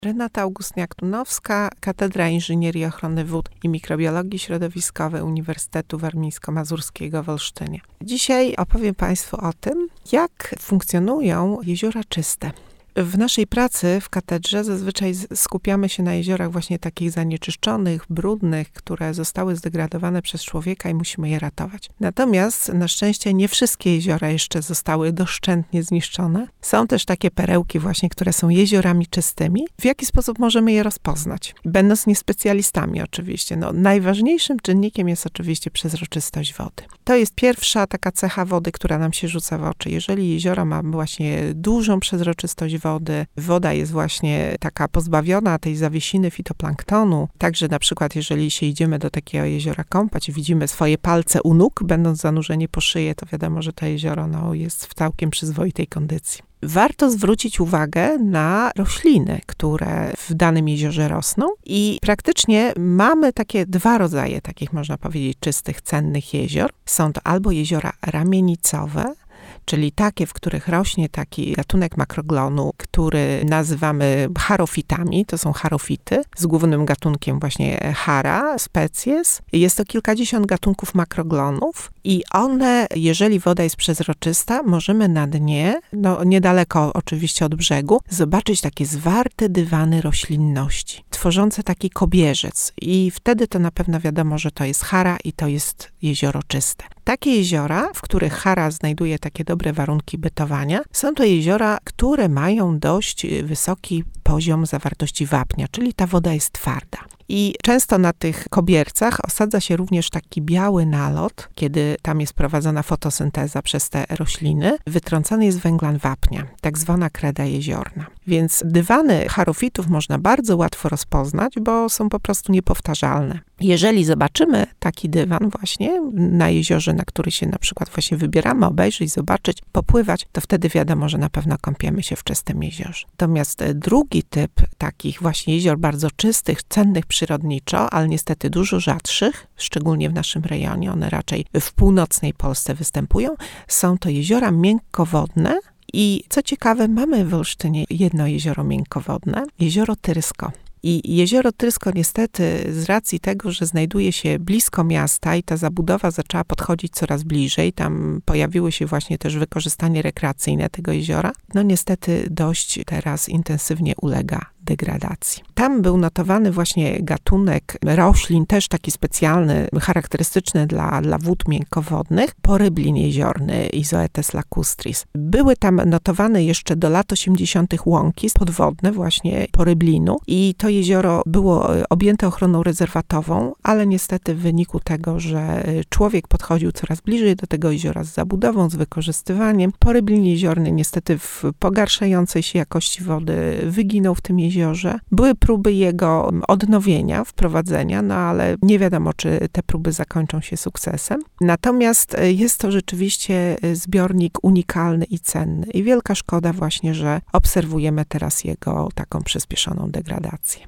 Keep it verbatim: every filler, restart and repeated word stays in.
Renata Augustniak-Tunowska, Katedra Inżynierii Ochrony Wód i Mikrobiologii Środowiskowej Uniwersytetu Warmińsko-Mazurskiego w Olsztynie. Dzisiaj opowiem Państwu o tym, jak funkcjonują jeziora czyste. W naszej pracy w katedrze zazwyczaj skupiamy się na jeziorach właśnie takich zanieczyszczonych, brudnych, które zostały zdegradowane przez człowieka i musimy je ratować. Natomiast na szczęście nie wszystkie jeziora jeszcze zostały doszczętnie zniszczone. Są też takie perełki właśnie, które są jeziorami czystymi. W jaki sposób możemy je rozpoznać? Będąc niespecjalistami oczywiście. No, najważniejszym czynnikiem jest oczywiście przezroczystość wody. To jest pierwsza taka cecha wody, która nam się rzuca w oczy. Jeżeli jezioro ma właśnie dużą przezroczystość wody, woda jest właśnie taka pozbawiona tej zawiesiny fitoplanktonu, także na przykład jeżeli się idziemy do takiego jeziora kąpać i widzimy swoje palce u nóg, będąc zanurzeni po szyję, to wiadomo, że to jezioro no, jest w całkiem przyzwoitej kondycji. Warto zwrócić uwagę na rośliny, które w danym jeziorze rosną i praktycznie mamy takie dwa rodzaje takich, można powiedzieć, czystych, cennych jezior. Są to albo jeziora ramienicowe, czyli takie, w których rośnie taki gatunek makroglonu, który nazywamy charofitami, to są charofity, z głównym gatunkiem właśnie Chara species. Jest to kilkadziesiąt gatunków makroglonów i one, jeżeli woda jest przezroczysta, możemy na dnie, no niedaleko oczywiście od brzegu, zobaczyć takie zwarte dywany roślinności, tworzące taki kobierzec i wtedy to na pewno wiadomo, że to jest Chara i to jest jezioro czyste. Takie jeziora, w których Chara znajduje takie dobre warunki bytowania, są to jeziora, które mają dość wysoki poziom zawartości wapnia, czyli ta woda jest twarda. I często na tych kobiercach osadza się również taki biały nalot, kiedy tam jest prowadzona fotosynteza przez te rośliny, wytrącany jest węglan wapnia, tak zwana kreda jeziorna. Więc dywany charofitów można bardzo łatwo rozpoznać, bo są po prostu niepowtarzalne. Jeżeli zobaczymy taki dywan właśnie na jeziorze, na który się na przykład właśnie wybieramy, obejrzeć, zobaczyć, popływać, to wtedy wiadomo, że na pewno kąpiemy się w czystym jeziorze. Natomiast drugi typ takich właśnie jezior bardzo czystych, cennych przyrodniczo, ale niestety dużo rzadszych, szczególnie w naszym rejonie, one raczej w północnej Polsce występują, są to jeziora miękkowodne. I co ciekawe, mamy w Olsztynie jedno jezioro miękkowodne, jezioro Tyrysko. I jezioro Tyrysko niestety z racji tego, że znajduje się blisko miasta i ta zabudowa zaczęła podchodzić coraz bliżej, tam pojawiły się właśnie też wykorzystanie rekreacyjne tego jeziora, no niestety dość teraz intensywnie ulega degradacji. Tam był notowany właśnie gatunek roślin, też taki specjalny, charakterystyczny dla, dla wód miękkowodnych, poryblin jeziorny, Izoetes lacustris. Były tam notowane jeszcze do lat osiemdziesiątych łąki podwodne właśnie poryblinu i to jezioro było objęte ochroną rezerwatową, ale niestety w wyniku tego, że człowiek podchodził coraz bliżej do tego jeziora z zabudową, z wykorzystywaniem, poryblin jeziorny niestety w pogarszającej się jakości wody wyginął w tym jeziorze. Były próby jego odnowienia, wprowadzenia, no ale nie wiadomo, czy te próby zakończą się sukcesem. Natomiast jest to rzeczywiście zbiornik unikalny i cenny. I wielka szkoda właśnie, że obserwujemy teraz jego taką przyspieszoną degradację.